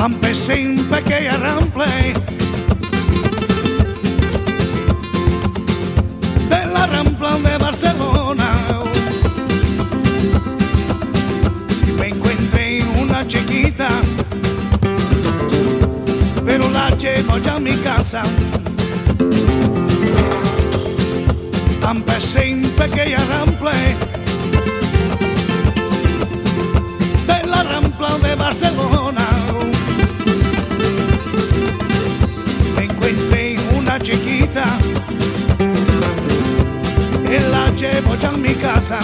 Empecé en pequeña rample de la Rampla de Barcelona. Me encontré una chiquita, pero la llevo ya a mi casa. Empecé en pequeña rample de la Rampla de Barcelona. Me encontré una chiquita y la llevo ya a mi casa.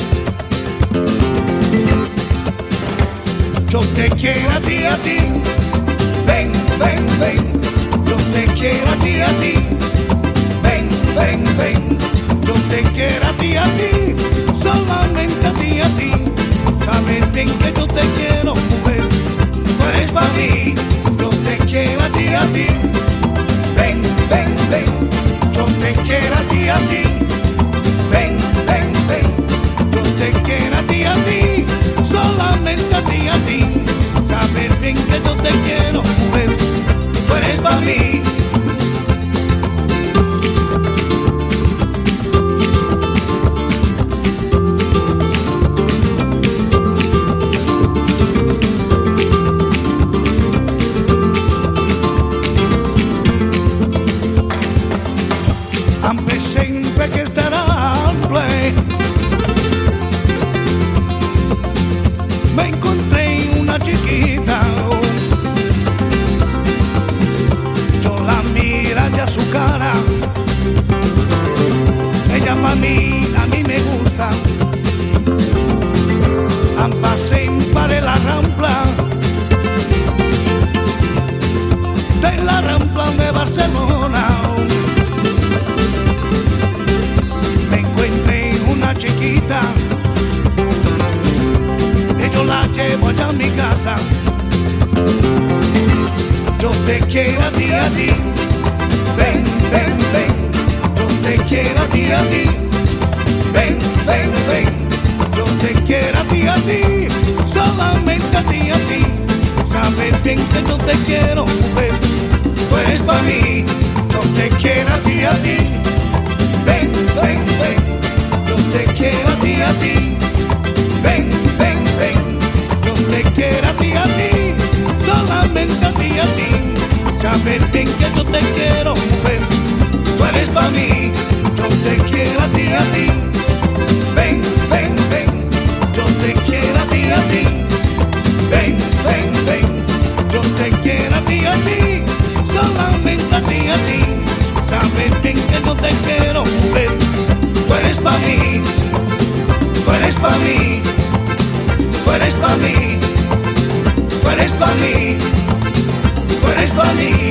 Yo te quiero a ti, ven, ven, ven. Yo te quiero a ti, ven, ven, ven. Yo te quiero a ti, solamente a ti. Sabes bien que yo te quiero, mujer, tú eres para mí. Yo te quiero a ti, ven, ven, ven. Yo te quiero a ti, ven, ven, ven. Yo te quiero a ti, solamente a ti. Sabes bien que yo te quiero, mujer, tú eres para mí. Empecé en pequeña rample, me encontré una chiquita, yo la mira ya su cara, ella pa' mí, a mí me gusta. Empecé para la Rampla de la Rampla de Barcelona. Chiquita, y yo la llevo allá a mi casa. Yo te quiero a ti, ven, ven, ven. Yo te quiero a ti, ven, ven, ven. Yo te quiero a ti, solamente a ti. Sabes bien que yo te quiero, mujer, tú eres para mí. Yo te quiero a ti, ven, ven, ven. Yo te quiero a ti, ven, ven, ven. Yo te quiero a ti, solamente a ti. Sabes bien que yo te quiero, mujer, tú eres para mí. Yo te quiero a ti, ven, ven, ven. Yo te quiero a ti, ven, ven, ven. Yo te quiero a ti, solamente a ti. Sabes bien que yo te quiero, mujer, tú eres para mí, tú eres para mí, tú eres para mí, tú eres para mí, tú eres para mí.